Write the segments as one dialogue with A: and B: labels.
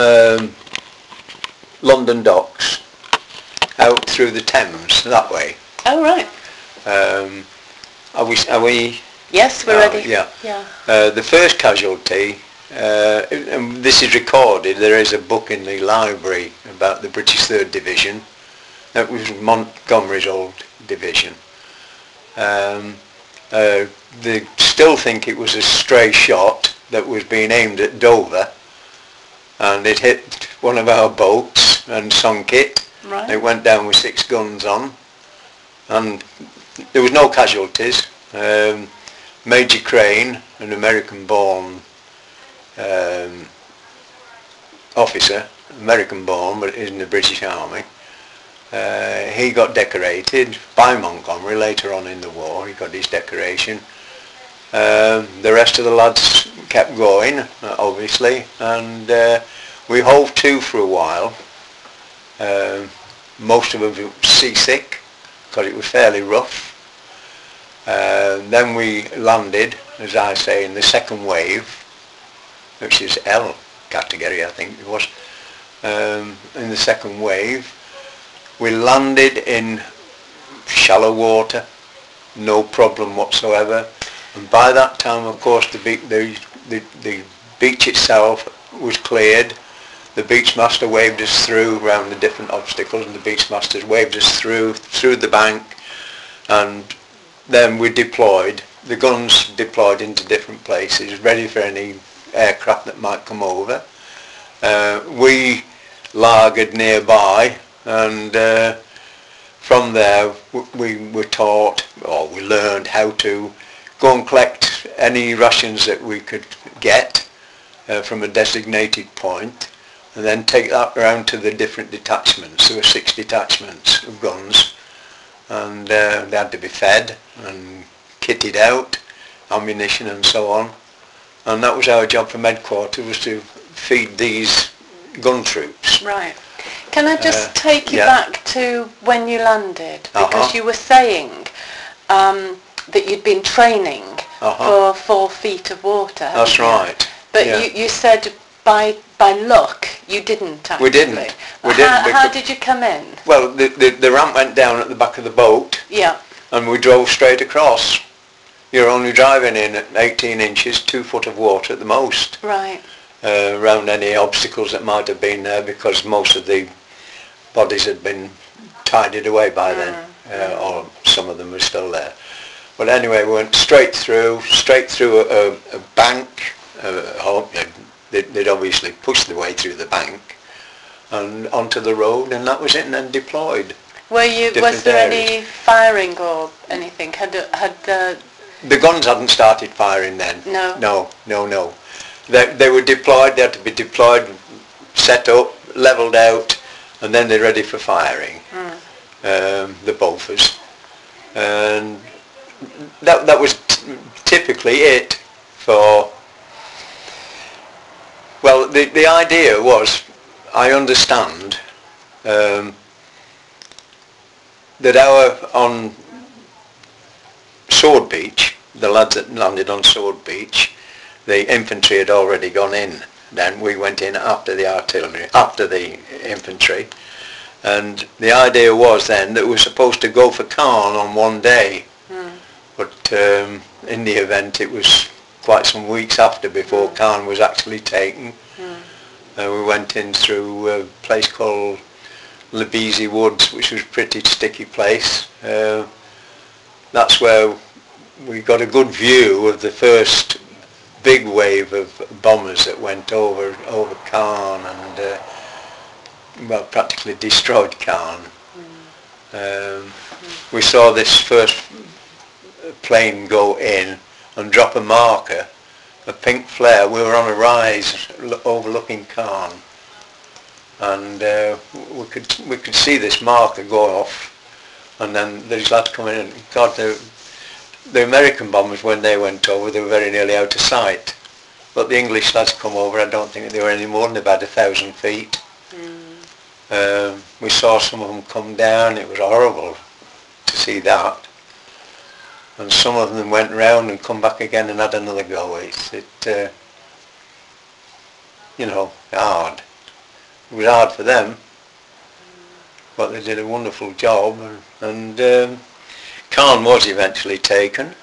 A: um, London docks out through the Thames that way.
B: Oh right.
A: Are we?
B: Yes, we're ready.
A: Yeah.
B: Yeah.
A: The first casualty, and this is recorded, there is a book in the library about the British 3rd Division. That was Montgomery's old division. They still think it was a stray shot that was being aimed at Dover, and it hit one of our boats and sunk it.
B: Right.
A: It went down with 6 guns on, and there was no casualties. Major Crane, an American-born officer, American-born but in the British Army, he got decorated by Montgomery later on in the war. He got his decoration. The rest of the lads kept going, obviously, and we hove to for a while. Most of them were seasick because it was fairly rough. Then we landed, as I say, in the second wave, which is L category, I think it was. In the second wave, we landed in shallow water, no problem whatsoever. And by that time, of course, the beach itself was cleared. The beachmaster waved us through around the different obstacles, and the beachmasters waved us through the bank, and then we deployed. The guns deployed into different places, ready for any aircraft that might come over. We lagered nearby, and from there we were taught, or we learned how to go and collect any rations that we could get from a designated point, and then take that around to the different detachments. There were 6 detachments of guns, and they had to be fed and kitted out, ammunition and so on. And that was our job from headquarters, was to feed these gun troops.
B: Right. Can I just take you back to when you landed? Because you were saying that you'd been training for 4 feet of water.
A: That's right.
B: But you said by luck you didn't actually.
A: We didn't.
B: How did you come in?
A: Well, the ramp went down at the back of the boat.
B: Yeah.
A: And we drove straight across. You're only driving in at 18 inches, 2 foot of water at the most.
B: Right.
A: Around any obstacles that might have been there, because most of the bodies had been tidied away by then, or some of them were still there. But anyway, we went straight through a bank. They'd obviously pushed their way through the bank and onto the road, and that was it, and then deployed.
B: Was there any firing or anything?
A: The guns hadn't started firing then.
B: No.
A: No. They were deployed. They had to be deployed, set up, levelled out, and then they're ready for firing. The Bofors, and that was typically it for. Well, the idea was, I understand, that on Sword Beach, the lads that landed on Sword Beach, the infantry had already gone in. Then we went in after the artillery, after the infantry, and the idea was then that we were supposed to go for Caen on one day, but in the event it was quite some weeks after before Caen was actually taken. We went in through a place called Lebesi Woods, which was a pretty sticky place. That's where we got a good view of the first big wave of bombers that went over Caen and well, practically destroyed Caen. We saw this first plane go in and drop a marker, a pink flare. We were on a rise overlooking Caen, and we could see this marker go off, and then these lads coming in. God, the American bombers, when they went over, they were very nearly out of sight. But the English lads come over, I don't think they were any more than about 1,000 feet. We saw some of them come down. It was horrible to see that. And some of them went round and come back again and had another go. It's hard. It was hard for them, but they did a wonderful job, and Caen was eventually taken.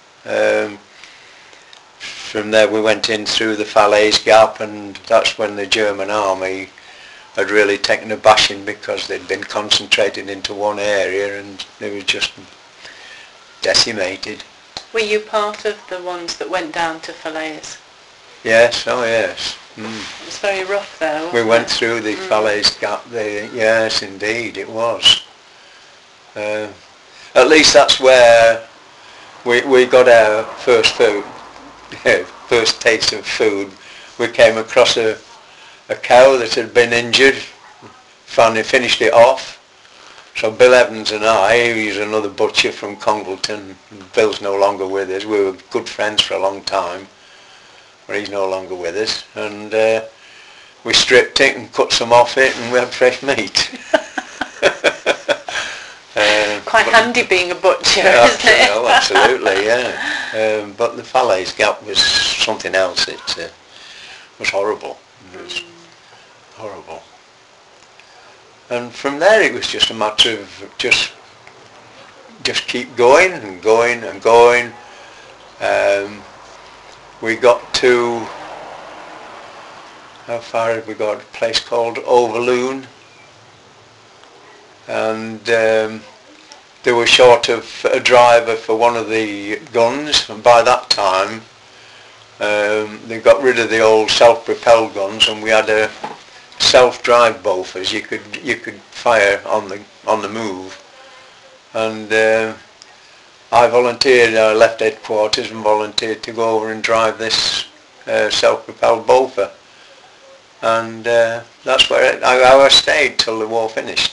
A: From there we went in through the Falaise Gap, and that's when the German army had really taken a bashing, because they'd been concentrated into one area and they were just decimated.
B: Were you part of the ones that went down to Falaise?
A: Yes, oh yes.
B: It was very rough there, wasn't it?
A: We went through the Falaise Gap there, yes indeed it was. At least that's where we got our first food, first taste of food. We came across a cow that had been injured, finally finished it off. So Bill Evans and I, he's another butcher from Congleton, Bill's no longer with us, we were good friends for a long time, but he's no longer with us, and we stripped it and cut some off it and we had fresh meat.
B: Quite handy being a butcher, isn't it?
A: Oh, absolutely, yeah. But the Falaise Gap was something else. It was horrible. It was horrible. And from there it was just a matter of just keep going and going and going. We got to, how far had we got? A place called Overloon. And they were short of a driver for one of the guns, and by that time they got rid of the old self-propelled guns, and we had a self-drive Bofors. You could fire on the move, and I volunteered. I left headquarters and volunteered to go over and drive this self-propelled Bofors, and that's where I stayed till the war finished.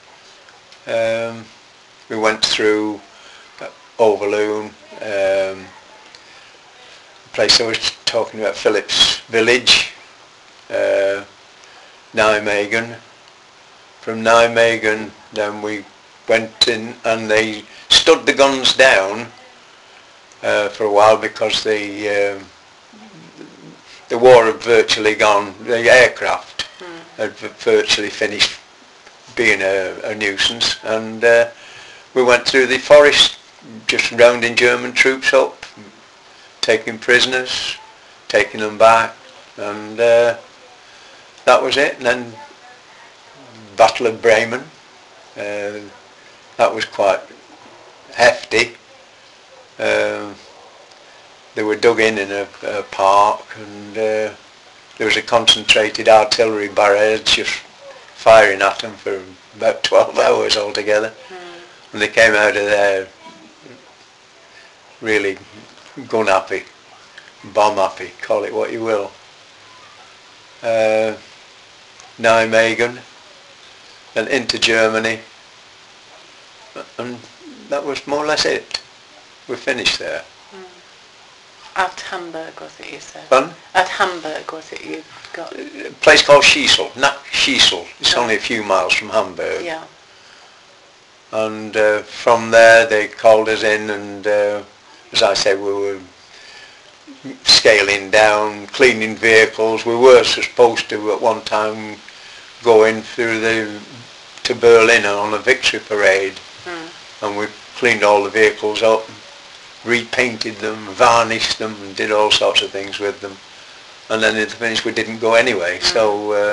A: We went through Overloon, the place I was talking about, Phillips Village, Nijmegen. From Nijmegen then we went in and they stood the guns down for a while, because the war had virtually gone, the aircraft had virtually finished being a nuisance, and we went through the forest just rounding German troops up, taking prisoners, taking them back, and that was it. And then Battle of Bremen, that was quite hefty. They were dug in a park, and there was a concentrated artillery barrage just firing at them for about 12 hours altogether. And they came out of there really gun happy, bomb happy, call it what you will. Nijmegen, and into Germany, and that was more or less it. We finished there.
B: At Hamburg, was it, you said?
A: Pardon?
B: At Hamburg, was it, you got?
A: A place called Schiessel, Schiessel. It's only a few miles from Hamburg.
B: Yeah.
A: And from there they called us in, and as I said, we were scaling down, cleaning vehicles. We were supposed to at one time go in through to Berlin on a victory parade, and we cleaned all the vehicles up, repainted them, varnished them, and did all sorts of things with them. And then at the finish we didn't go anyway. So